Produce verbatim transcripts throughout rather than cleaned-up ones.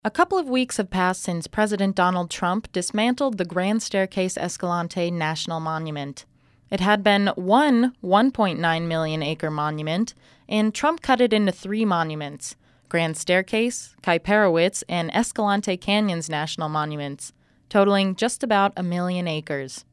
A couple of weeks have passed since President Donald Trump dismantled the Grand Staircase Escalante National Monument. It had been one one point nine million acre monument, and Trump cut it into three monuments: Grand Staircase, Kuiperowitz, and Escalante Canyons National Monuments, totaling just about a million acres.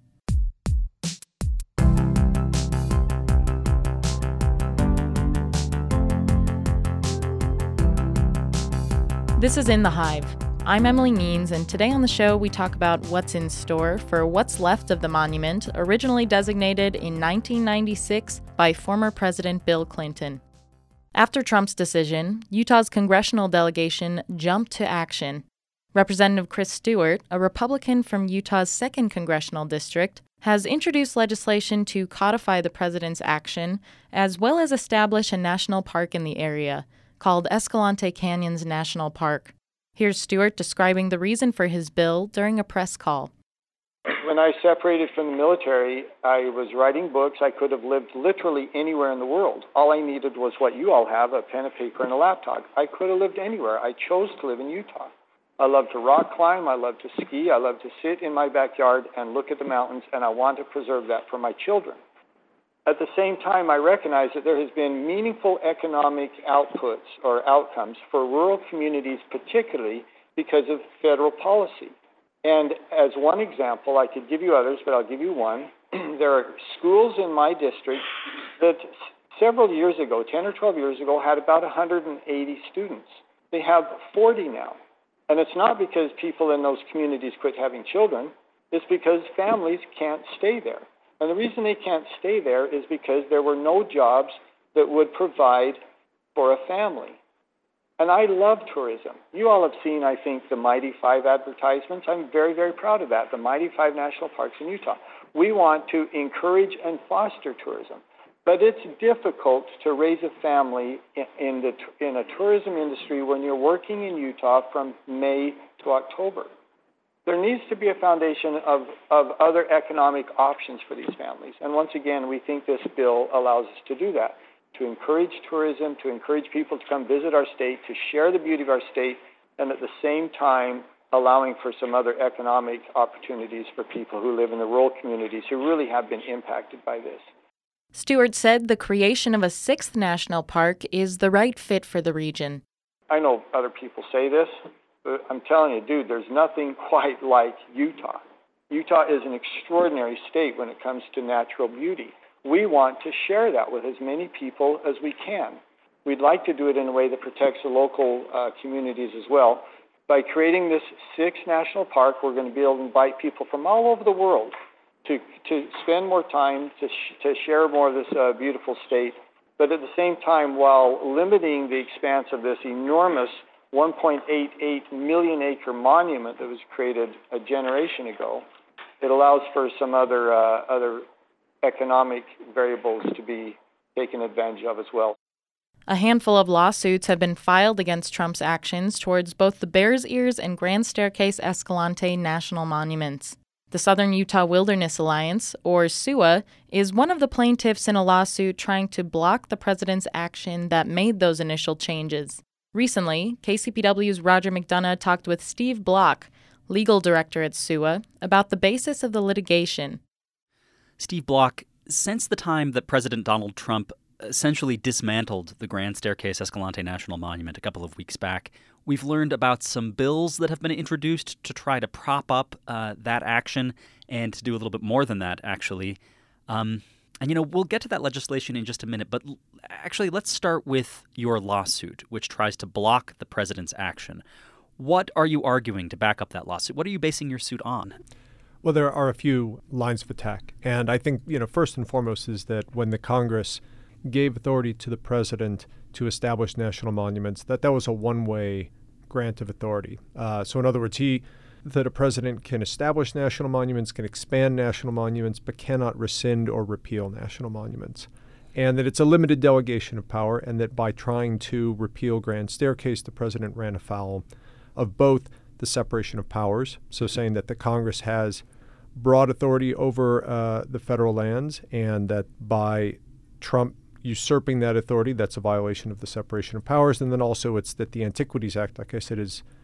This is In the Hive. I'm Emily Means, and today on the show we talk about what's in store for what's left of the monument, originally designated in nineteen ninety-six by former President Bill Clinton. After Trump's decision, Utah's congressional delegation jumped to action. Representative Chris Stewart, a Republican from Utah's second Congressional District, has introduced legislation to codify the president's action, as well as establish a national park in the area, called Escalante Canyons National Park. Here's Stewart describing the reason for his bill during a press call. When I separated from the military, I was writing books. I could have lived literally anywhere in the world. All I needed was what you all have, a pen, a paper, and a laptop. I could have lived anywhere. I chose to live in Utah. I love to rock climb. I love to ski. I love to sit in my backyard and look at the mountains, and I want to preserve that for my children. At the same time, I recognize that there has been meaningful economic outputs or outcomes for rural communities, particularly because of federal policy. And as one example, I could give you others, but I'll give you one. There are schools in my district that several years ago, ten or twelve years ago, had about one hundred eighty students. They have forty now. And it's not because people in those communities quit having children. It's because families can't stay there. And the reason they can't stay there is because there were no jobs that would provide for a family. And I love tourism. You all have seen, I think, the Mighty Five advertisements. I'm very, very proud of that, the Mighty Five National Parks in Utah. We want to encourage and foster tourism. But it's difficult to raise a family in, the, in a tourism industry when you're working in Utah from May to October. There needs to be a foundation of, of other economic options for these families. And once again, we think this bill allows us to do that, to encourage tourism, to encourage people to come visit our state, to share the beauty of our state, and at the same time allowing for some other economic opportunities for people who live in the rural communities who really have been impacted by this. Stewart said the creation of a sixth national park is the right fit for the region. I know other people say this, but I'm telling you, dude, there's nothing quite like Utah. Utah is an extraordinary state when it comes to natural beauty. We want to share that with as many people as we can. We'd like to do it in a way that protects the local uh, communities as well. By creating this sixth national park, we're going to be able to invite people from all over the world to to spend more time, to sh- to share more of this uh, beautiful state, but at the same time, while limiting the expanse of this enormous one point eight eight million acre monument that was created a generation ago, it allows for some other uh, other economic variables to be taken advantage of as well. A handful of lawsuits have been filed against Trump's actions towards both the Bears Ears and Grand Staircase Escalante national monuments. The Southern Utah Wilderness Alliance, or S U A, is one of the plaintiffs in a lawsuit trying to block the president's action that made those initial changes. Recently, K C P W's Roger McDonough talked with Steve Block, legal director at S U A, about the basis of the litigation. Steve Block, since the time that President Donald Trump essentially dismantled the Grand Staircase Escalante National Monument a couple of weeks back, we've learned about some bills that have been introduced to try to prop up uh, that action and to do a little bit more than that, actually. Um, and, you know, we'll get to that legislation in just a minute, but l- actually let's start with your lawsuit, which tries to block the president's action. What are you arguing to back up that lawsuit? What are you basing your suit on? Well, there are a few lines of attack. And I think, you know, first and foremost is that when the Congress gave authority to the president to establish national monuments, that that was a one-way grant of authority. Uh, so in other words, he that a president can establish national monuments, can expand national monuments, but cannot rescind or repeal national monuments. And that it's a limited delegation of power, and that by trying to repeal Grand Staircase, the president ran afoul of both the separation of powers, so saying that the Congress has broad authority over uh, the federal lands, and that by Trump usurping that authority, that's a violation of the separation of powers. And then also it's that the Antiquities Act, like I said, is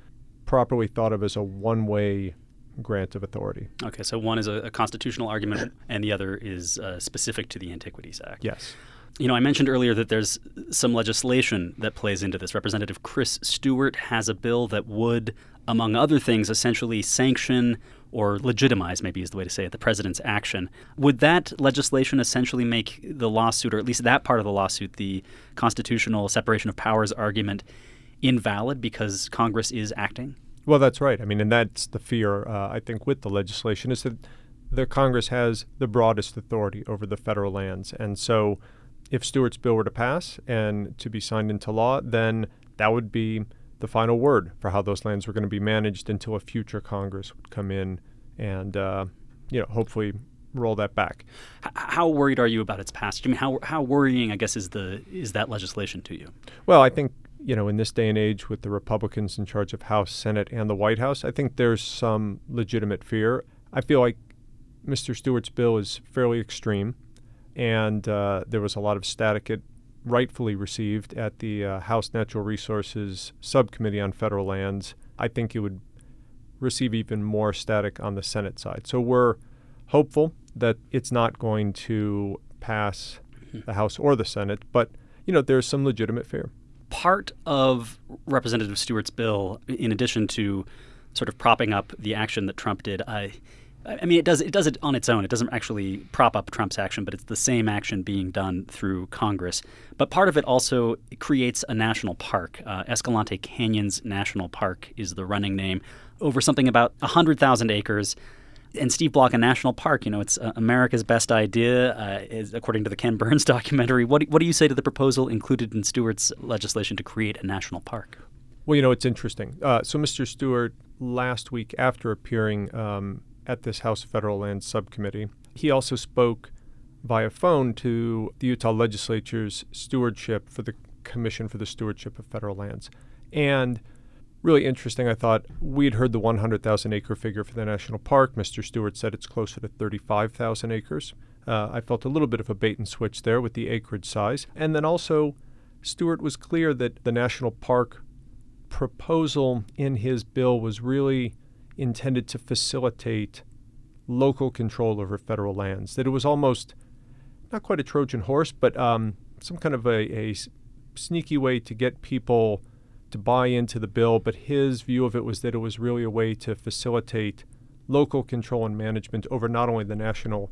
properly thought of as a one-way grant of authority. Okay, so one is a, a constitutional argument and the other is uh, specific to the Antiquities Act. Yes. You know, I mentioned earlier that there's some legislation that plays into this. Representative Chris Stewart has a bill that would, among other things, essentially sanction or legitimize, maybe is the way to say it, the president's action. Would that legislation essentially make the lawsuit, or at least that part of the lawsuit, the constitutional separation of powers argument, invalid because Congress is acting? Well, that's right. I mean, and that's the fear, uh, I think, with the legislation is that the Congress has the broadest authority over the federal lands. And so if Stewart's bill were to pass and to be signed into law, then that would be the final word for how those lands were going to be managed until a future Congress would come in and, uh, you know, hopefully roll that back. How worried are you about its passage? I mean, how how worrying, I guess, is the is that legislation to you? Well, I think, you know, in this day and age with the Republicans in charge of House, Senate, and the White House, I think there's some legitimate fear. I feel like Mister Stewart's bill is fairly extreme, and uh, there was a lot of static it rightfully received at the uh, House Natural Resources Subcommittee on Federal Lands. I think it would receive even more static on the Senate side. So we're hopeful that it's not going to pass the House or the Senate, but, you know, there's some legitimate fear. Part of Representative Stewart's bill, in addition to sort of propping up the action that Trump did, I, I mean, it does it does it on its own. It doesn't actually prop up Trump's action, but it's the same action being done through Congress. But part of it also creates a national park. Uh, Escalante Canyons National Park is the running name, over something about one hundred thousand acres. And Steve Block, a national park, you know, it's uh, America's best idea, uh, is, according to the Ken Burns documentary. What do, what do you say to the proposal included in Stewart's legislation to create a national park? Well, you know, it's interesting. Uh, so Mister Stewart, last week, after appearing um, at this House Federal Lands Subcommittee, he also spoke via phone to the Utah Legislature's stewardship for the Commission for the Stewardship of Federal Lands. And really interesting, I thought. We'd heard the one hundred thousand acre figure for the national park. Mister Stewart said it's closer to thirty-five thousand acres. Uh, I felt a little bit of a bait and switch there with the acreage size. And then also, Stewart was clear that the national park proposal in his bill was really intended to facilitate local control over federal lands, that it was almost not quite a Trojan horse, but um, some kind of a, a sneaky way to get people to buy into the bill. But his view of it was that it was really a way to facilitate local control and management over not only the national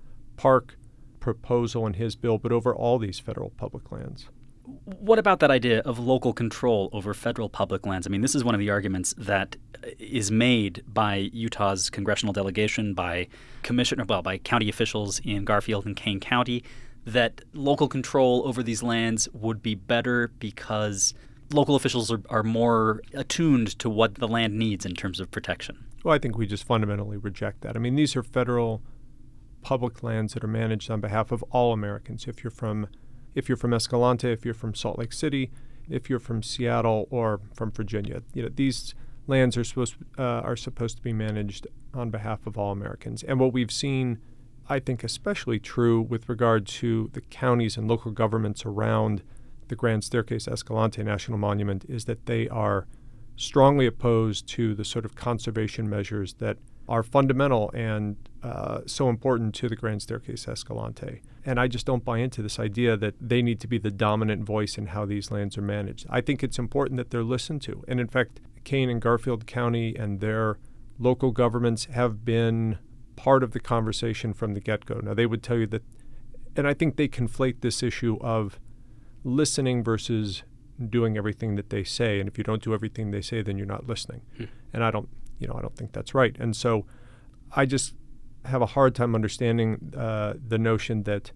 park proposal in his bill, but over all these federal public lands. What about that idea of local control over federal public lands? I mean, this is one of the arguments that is made by Utah's congressional delegation, by commissioner, well, by county officials in Garfield and Kane County, that local control over these lands would be better because local officials are, are more attuned to what the land needs in terms of protection. Well, I think we just fundamentally reject that. I mean, these are federal public lands that are managed on behalf of all Americans. If you're from If you're from Escalante, if you're from Salt Lake City, if you're from Seattle or from Virginia, you know, these lands are supposed uh, are supposed to be managed on behalf of all Americans. And what we've seen, I think, especially true with regard to the counties and local governments around the Grand Staircase Escalante National Monument, is that they are strongly opposed to the sort of conservation measures that are fundamental and uh, so important to the Grand Staircase Escalante. And I just don't buy into this idea that they need to be the dominant voice in how these lands are managed. I think it's important that they're listened to. And in fact, Kane and Garfield County and their local governments have been part of the conversation from the get-go. Now, they would tell you that, and I think they conflate this issue of listening versus doing everything that they say. And if you don't do everything they say, then you're not listening. Hmm. And I don't, you know, I don't think that's right. And so I just have a hard time understanding uh, the notion that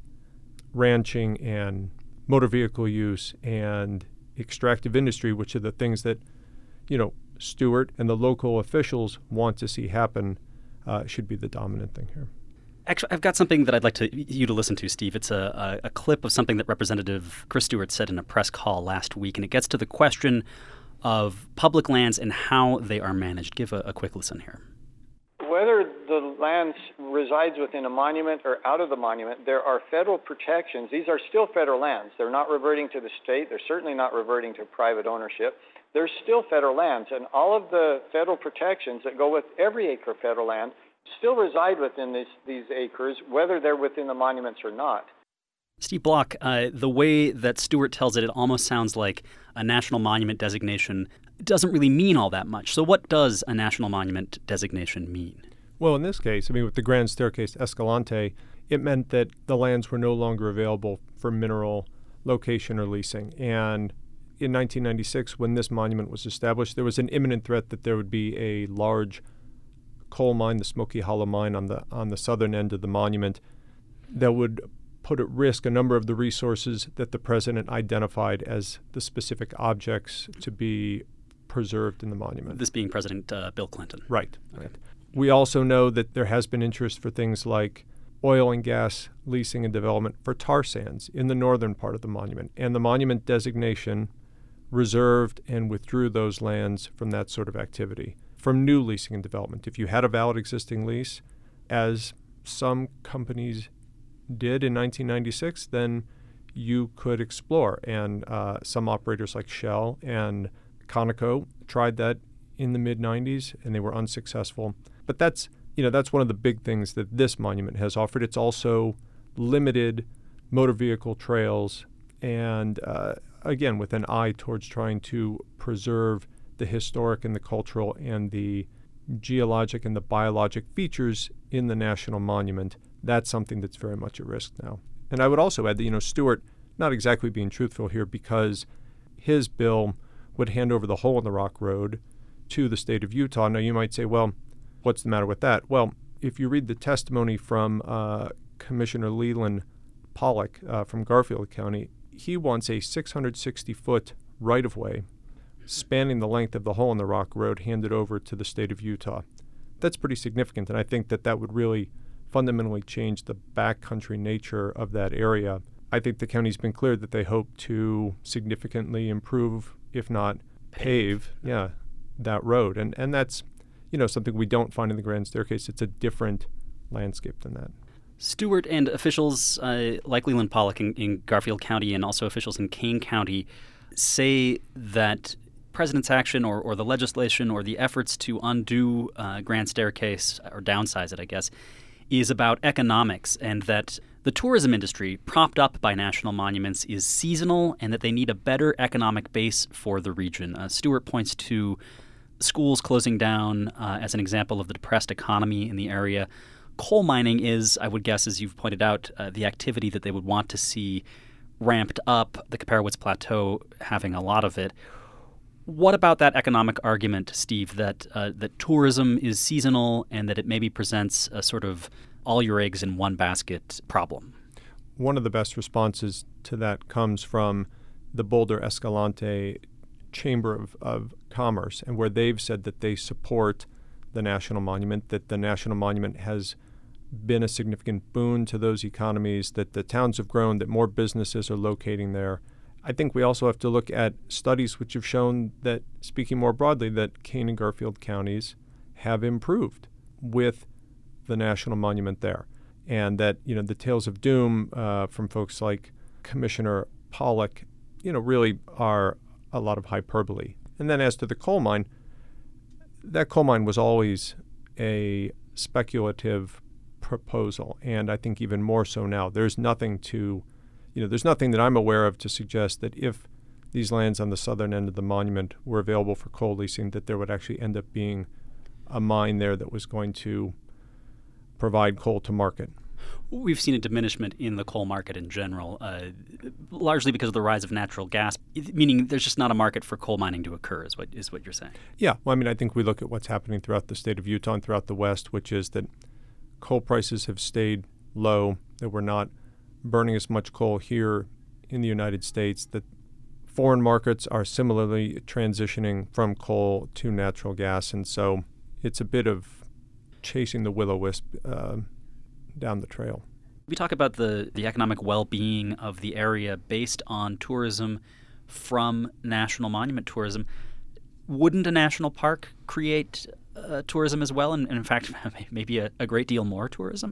ranching and motor vehicle use and extractive industry, which are the things that, you know, Stewart and the local officials want to see happen, uh, should be the dominant thing here. Actually, I've got something that I'd like to, you to listen to, Steve. It's a, a, a clip of something that Representative Chris Stewart said in a press call last week, and it gets to the question of public lands and how they are managed. Give a, a quick listen here. Whether the land resides within a monument or out of the monument, there are federal protections. These are still federal lands. They're not reverting to the state. They're certainly not reverting to private ownership. They're still federal lands, and all of the federal protections that go with every acre of federal land still reside within this, these acres, whether they're within the monuments or not. Steve Block, uh, the way that Stewart tells it, it almost sounds like a national monument designation doesn't really mean all that much. So what does a national monument designation mean? Well, in this case, I mean, with the Grand Staircase Escalante, it meant that the lands were no longer available for mineral location or leasing. And in nineteen ninety-six, when this monument was established, there was an imminent threat that there would be a large coal mine, the Smoky Hollow mine, on the on the southern end of the monument that would put at risk a number of the resources that the president identified as the specific objects to be preserved in the monument. This being President uh, Bill Clinton. Right. Okay. Right. We also know that there has been interest for things like oil and gas leasing and development for tar sands in the northern part of the monument. And the monument designation reserved and withdrew those lands from that sort of activity, from new leasing and development. If you had a valid existing lease, as some companies did in nineteen ninety-six, then you could explore. And uh, some operators like Shell and Conoco tried that in the mid nineties, and they were unsuccessful. But that's, you know, that's one of the big things that this monument has offered. It's also limited motor vehicle trails, and uh, again, with an eye towards trying to preserve the historic and the cultural and the geologic and the biologic features in the national monument. That's something that's very much at risk now. And I would also add that, you know, Stewart, not exactly being truthful here, because his bill would hand over the Hole in the Rock Road to the state of Utah. Now, you might say, well, what's the matter with that? Well, if you read the testimony from uh, Commissioner Leland Pollock uh, from Garfield County, he wants a six hundred sixty foot right-of-way spanning the length of the Hole in the Rock Road handed over to the state of Utah. That's pretty significant, and I think that that would really fundamentally change the backcountry nature of that area. I think the county's been clear that they hope to significantly improve, if not pave, yeah, that road. And and that's, you know, something we don't find in the Grand Staircase. It's a different landscape than that. Stewart and officials uh, like Leland Pollock in, in Garfield County and also officials in Kane County say that president's action or, or the legislation or the efforts to undo uh, Grand Staircase, or downsize it, I guess, is about economics, and that the tourism industry, propped up by national monuments, is seasonal, and that they need a better economic base for the region. Uh, Stewart points to schools closing down uh, as an example of the depressed economy in the area. Coal mining is, I would guess, as you've pointed out, uh, the activity that they would want to see ramped up, the Kaparawitz Plateau having a lot of it. What about that economic argument, Steve, that uh, that tourism is seasonal and that it maybe presents a sort of all your eggs in one basket problem? One of the best responses to that comes from the Boulder Escalante Chamber of, of Commerce, and where they've said that they support the National Monument, that the National Monument has been a significant boon to those economies, that the towns have grown, that more businesses are locating there. I think we also have to look at studies which have shown that, speaking more broadly, that Kane and Garfield counties have improved with the National Monument there. And that, you know, the tales of doom uh, from folks like Commissioner Pollock, you know, really are a lot of hyperbole. And then as to the coal mine, that coal mine was always a speculative proposal, and I think even more so now. There's nothing to You know, there's nothing that I'm aware of to suggest that if these lands on the southern end of the monument were available for coal leasing, that there would actually end up being a mine there that was going to provide coal to market. We've seen a diminishment in the coal market in general, uh, largely because of the rise of natural gas, meaning there's just not a market for coal mining to occur, is what is what you're saying. Yeah. Well, I mean, I think we look at what's happening throughout the state of Utah and throughout the West, which is that coal prices have stayed low, that we're not burning as much coal here in the United States, that foreign markets are similarly transitioning from coal to natural gas. And so it's a bit of chasing the will-o-wisp uh, down the trail. We talk about the, the economic well-being of the area based on tourism from national monument tourism. Wouldn't a national park create uh, tourism as well, and, and in fact, maybe a, a great deal more tourism?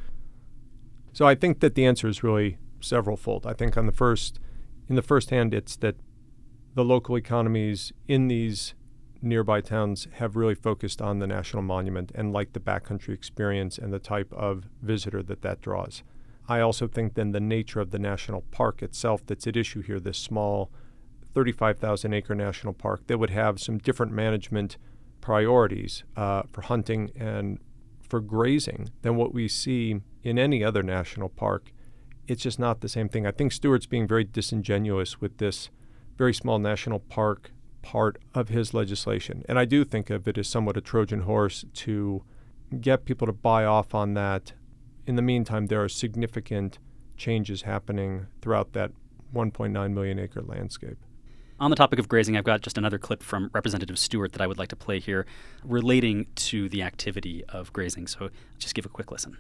So I think that the answer is really several-fold. I think on the first, in the first hand, it's that the local economies in these nearby towns have really focused on the national monument and like the backcountry experience and the type of visitor that that draws. I also think then the nature of the national park itself that's at issue here, this small thirty-five thousand acre national park that would have some different management priorities uh, for hunting and for grazing than what we see in any other national park. It's just not the same thing. I think Stewart's being very disingenuous with this very small national park part of his legislation. And I do think of it as somewhat a Trojan horse to get people to buy off on that. In the meantime, there are significant changes happening throughout that one point nine million acre landscape. On the topic of grazing, I've got just another clip from Representative Stewart that I would like to play here relating to the activity of grazing. So just give a quick listen.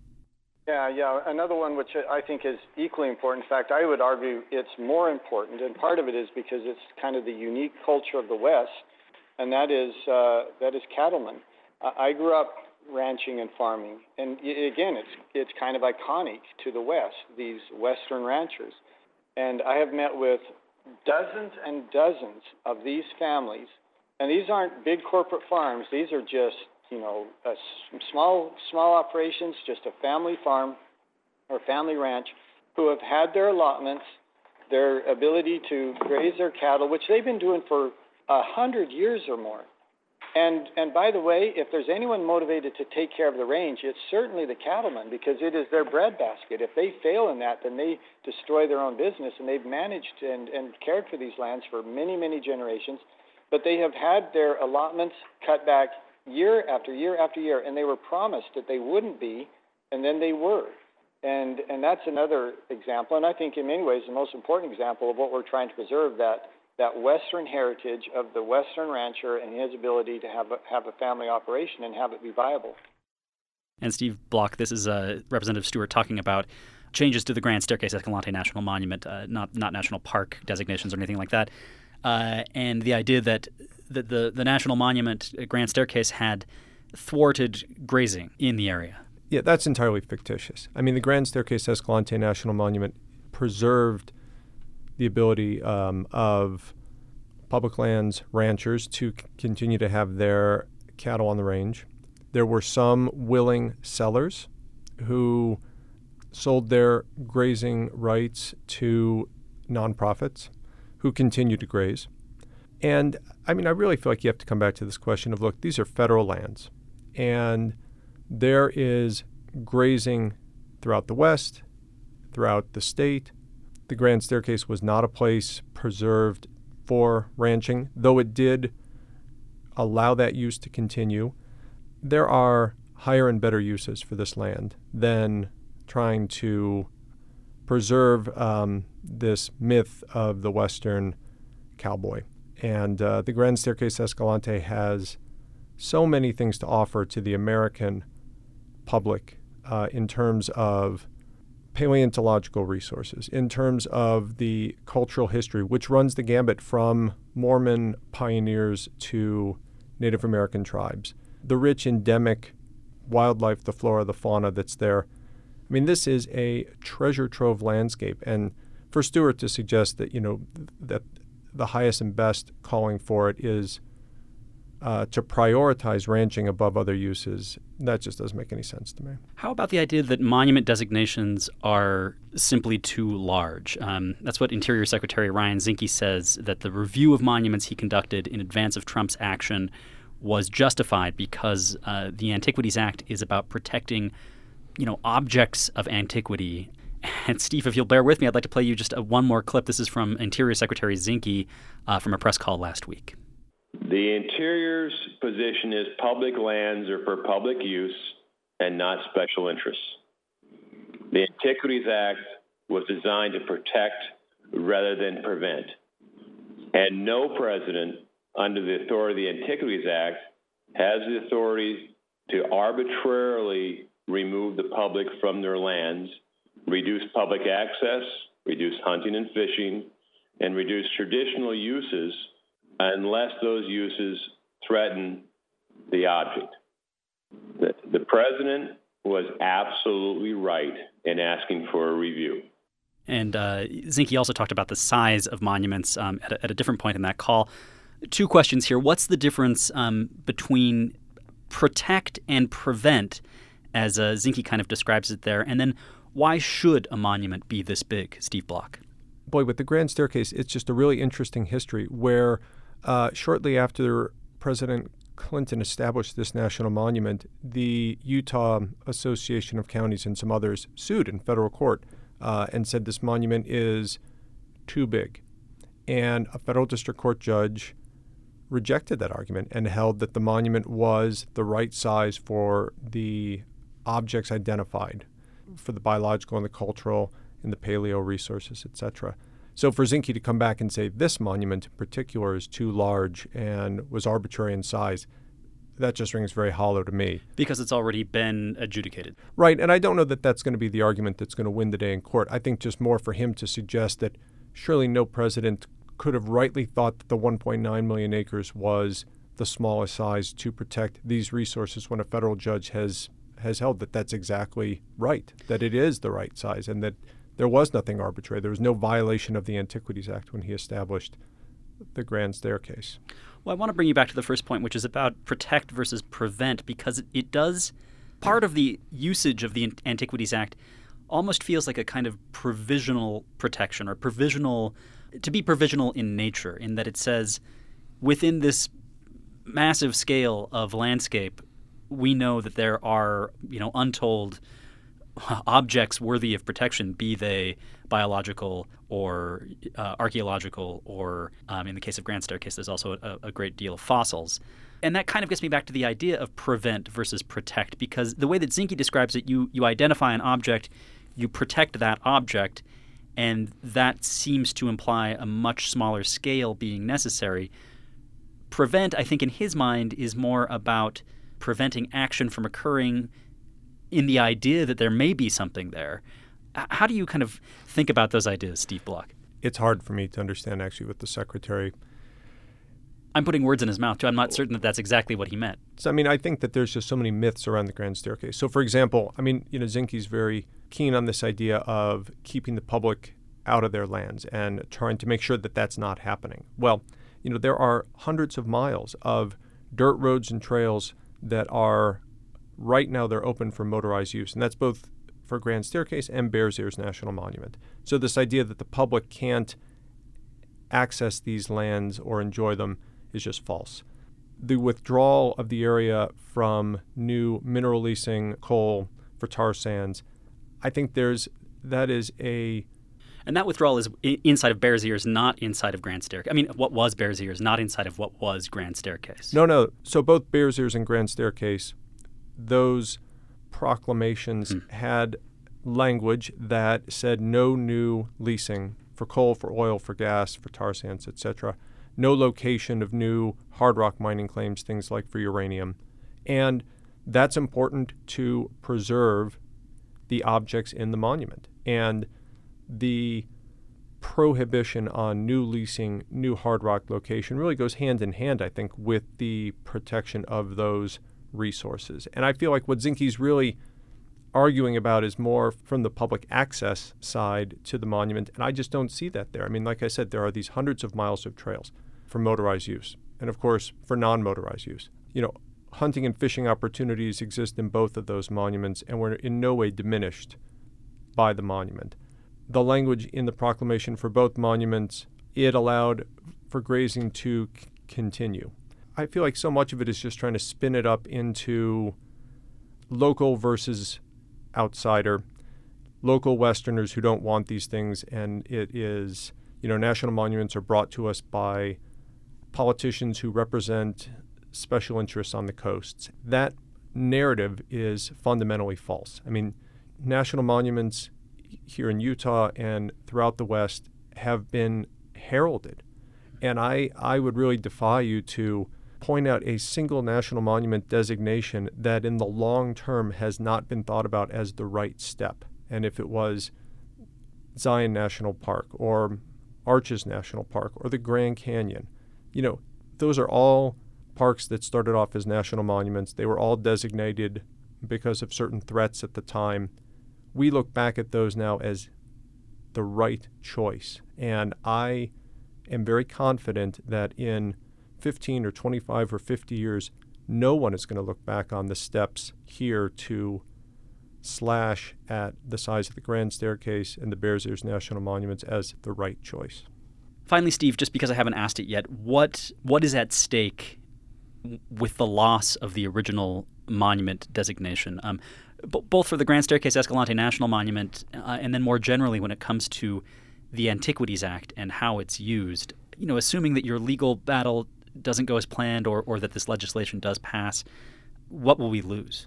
Yeah, yeah. Another one which I think is equally important. In fact, I would argue it's more important, and part of it is because it's kind of the unique culture of the West, and that is uh, that is cattlemen. I grew up ranching and farming, and again, it's it's kind of iconic to the West, these Western ranchers. And I have met with dozens and dozens of these families, and these aren't big corporate farms. These are just you know, a small small operations, just a family farm or family ranch, who have had their allotments, their ability to graze their cattle, which they've been doing for a hundred years or more. And and by the way, if there's anyone motivated to take care of the range, it's certainly the cattlemen, because it is their breadbasket. If they fail in that, then they destroy their own business, and they've managed and, and cared for these lands for many, many generations. But they have had their allotments cut back year after year after year, and they were promised that they wouldn't be, and then they were. And and that's another example, and I think in many ways the most important example of what we're trying to preserve, that that Western heritage of the Western rancher and his ability to have a, have a family operation and have it be viable. And Steve Block, this is uh, Representative Stewart talking about changes to the Grand Staircase Escalante National Monument, uh, not not national park designations or anything like that, uh, and the idea that the, the, the National Monument uh, Grand Staircase had thwarted grazing in the area. Yeah, that's entirely fictitious. I mean, the Grand Staircase Escalante National Monument preserved the ability um, of public lands ranchers to c- continue to have their cattle on the range. There were some willing sellers who sold their grazing rights to nonprofits who continued to graze. And, I mean, I really feel like you have to come back to this question of, look, these are federal lands, and there is grazing throughout the West, throughout the state. The Grand Staircase was not a place preserved for ranching, though it did allow that use to continue. There are higher and better uses for this land than trying to preserve um, this myth of the Western cowboy. And uh, the Grand Staircase Escalante has so many things to offer to the American public uh, in terms of paleontological resources, in terms of the cultural history, which runs the gambit from Mormon pioneers to Native American tribes, the rich endemic wildlife, the flora, the fauna that's there. I mean, this is a treasure trove landscape. And for Stewart to suggest that, you know, that the highest and best calling for it is uh, to prioritize ranching above other uses, that just doesn't make any sense to me. How about the idea that monument designations are simply too large? Um, that's what Interior Secretary Ryan Zinke says, that the review of monuments he conducted in advance of Trump's action was justified because uh, the Antiquities Act is about protecting, you know, objects of antiquity. And Steve, if you'll bear with me, I'd like to play you just a, one more clip. This is from Interior Secretary Zinke uh, from a press call last week. The Interior's position is public lands are for public use and not special interests. The Antiquities Act was designed to protect rather than prevent. And no president under the authority of the Antiquities Act has the authority to arbitrarily remove the public from their lands, reduce public access, reduce hunting and fishing, and reduce traditional uses unless those uses threaten the object. The, the president was absolutely right in asking for a review. And uh, Zinke also talked about the size of monuments um, at, a, at a different point in that call. Two questions here. What's the difference um, between protect and prevent, as uh, Zinke kind of describes it there? And then why should a monument be this big, Steve Block? Boy, with the Grand Staircase, it's just a really interesting history where uh, shortly after President Clinton established this national monument, the Utah Association of Counties and some others sued in federal court uh, and said this monument is too big. And a federal district court judge rejected that argument and held that the monument was the right size for the objects identified, for the biological and the cultural and the paleo resources, et cetera. So for Zinke to come back and say this monument in particular is too large and was arbitrary in size, that just rings very hollow to me. Because it's already been adjudicated. Right, and I don't know that that's going to be the argument that's going to win the day in court. I think just more for him to suggest that surely no president could have rightly thought that the one point nine million acres was the smallest size to protect these resources when a federal judge has has held that that's exactly right, that it is the right size, and that there was nothing arbitrary. There was no violation of the Antiquities Act when he established the Grand Staircase. Well, I want to bring you back to the first point, which is about protect versus prevent, because it, it does, part of the usage of the Antiquities Act almost feels like a kind of provisional protection, or provisional, to be provisional in nature, in that it says within this massive scale of landscape, we know that there are, you know, untold objects worthy of protection, be they biological or uh, archaeological, or um, in the case of Grand Staircase, there's also a, a great deal of fossils. And that kind of gets me back to the idea of prevent versus protect, because the way that Zinke describes it, you, you identify an object, you protect that object, and that seems to imply a much smaller scale being necessary. Prevent, I think in his mind, is more about preventing action from occurring in the idea that there may be something there. How do you kind of think about those ideas, Steve Block? It's hard for me to understand, actually, what the Secretary... I'm putting words in his mouth, too. I'm not certain that that's exactly what he meant. So, I mean, I think that there's just so many myths around the Grand Staircase. So, for example, I mean, you know, Zinke's very keen on this idea of keeping the public out of their lands and trying to make sure that that's not happening. Well, you know, there are hundreds of miles of dirt roads and trails that are, right now, they're open for motorized use. And that's both for Grand Staircase and Bears Ears National Monument. So this idea that the public can't access these lands or enjoy them is just false. The withdrawal of the area from new mineral leasing coal for tar sands, I think there's that is a... And that withdrawal is inside of Bears Ears, not inside of Grand Staircase. I mean, what was Bears Ears, not inside of what was Grand Staircase. No, no. So both Bears Ears and Grand Staircase, those proclamations hmm. had language that said no new leasing for coal, for oil, for gas, for tar sands, et cetera. No location of new hard rock mining claims, things like for uranium. And that's important to preserve the objects in the monument. And the prohibition on new leasing, new hard rock location really goes hand in hand, I think, with the protection of those resources. And I feel like what Zinke's really arguing about is more from the public access side to the monument, and I just don't see that there. I mean, like I said, there are these hundreds of miles of trails for motorized use, and of course for non-motorized use. You know, hunting and fishing opportunities exist in both of those monuments, and were in no way diminished by the monument. The language in the proclamation for both monuments, it allowed for grazing to c- continue. I feel like so much of it is just trying to spin it up into local versus outsider, local Westerners who don't want these things, and it is, you know, national monuments are brought to us by politicians who represent special interests on the coasts. That narrative is fundamentally false. I mean, national monuments here in Utah and throughout the West have been heralded, and I, I would really defy you to point out a single national monument designation that in the long term has not been thought about as the right step. And if it was Zion National Park or Arches National Park or the Grand Canyon, you know, those are all parks that started off as national monuments. They were all designated because of certain threats at the time. We look back at those now as the right choice. And I am very confident that in fifteen or twenty-five or fifty years, no one is going to look back on the steps here to slash at the size of the Grand Staircase and the Bears Ears National Monuments as the right choice. Finally, Steve, just because I haven't asked it yet, what what is at stake with the loss of the original monument designation, um, b- both for the Grand Staircase Escalante National Monument uh, and then more generally when it comes to the Antiquities Act and how it's used? You know, assuming that your legal battle doesn't go as planned or, or that this legislation does pass, what will we lose?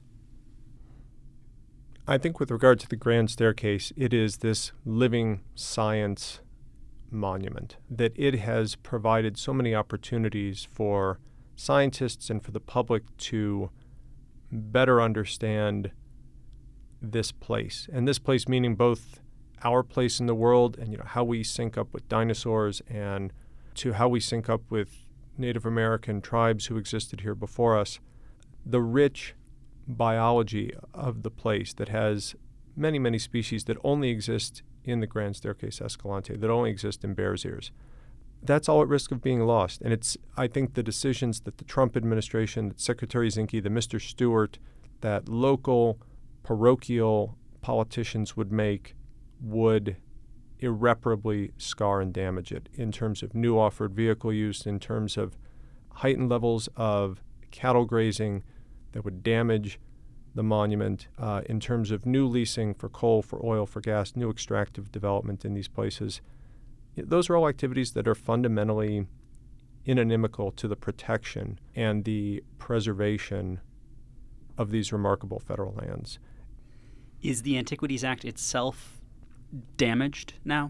I think with regard to the Grand Staircase, it is this living science monument, that it has provided so many opportunities for scientists and for the public to better understand this place. And this place meaning both our place in the world and, you know, how we sync up with dinosaurs and to how we sync up with Native American tribes who existed here before us. The rich biology of the place that has many, many species that only exist in the Grand Staircase Escalante, that only exist in Bears Ears. That's all at risk of being lost. And it's, I think, the decisions that the Trump administration, that Secretary Zinke, that Mister Stewart, that local parochial politicians would make would irreparably scar and damage it in terms of new off-road vehicle use, in terms of heightened levels of cattle grazing that would damage the monument, uh, in terms of new leasing for coal, for oil, for gas, new extractive development in these places. Those are all activities that are fundamentally inimical to the protection and the preservation of these remarkable federal lands. Is the Antiquities Act itself damaged now?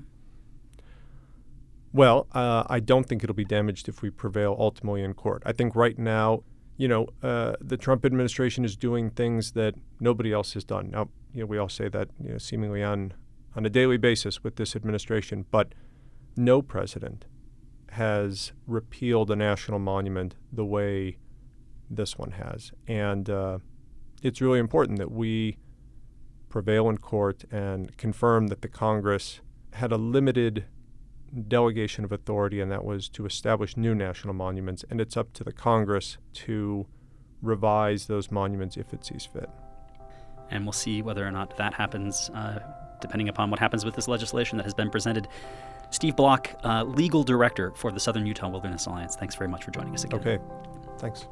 Well, uh, I don't think it'll be damaged if we prevail ultimately in court. I think right now, you know, uh, the Trump administration is doing things that nobody else has done. Now, you know, we all say that, you know, seemingly on, on a daily basis with this administration, but no president has repealed a national monument the way this one has. And uh, it's really important that we prevail in court and confirm that the Congress had a limited delegation of authority, and that was to establish new national monuments. And it's up to the Congress to revise those monuments if it sees fit. And we'll see whether or not that happens, uh, depending upon what happens with this legislation that has been presented. Steve Block, uh, legal director for the Southern Utah Wilderness Alliance, thanks very much for joining us again. Okay, thanks.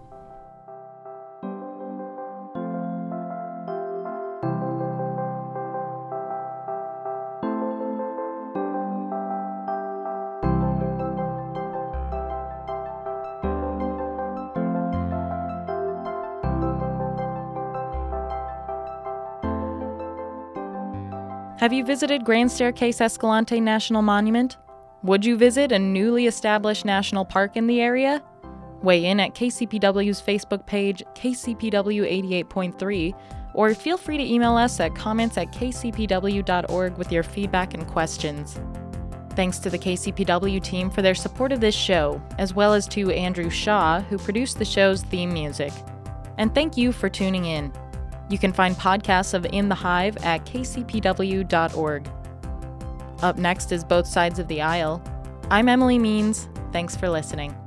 Have you visited Grand Staircase Escalante National Monument? Would you visit a newly established national park in the area? Weigh in at K C P W's Facebook page, K C P W eighty-eight point three, or feel free to email us at comments at k c p w dot org with your feedback and questions. Thanks to the K C P W team for their support of this show, as well as to Andrew Shaw, who produced the show's theme music. And thank you for tuning in. You can find podcasts of In the Hive at k c p w dot org. Up next is Both Sides of the Aisle. I'm Emily Means. Thanks for listening.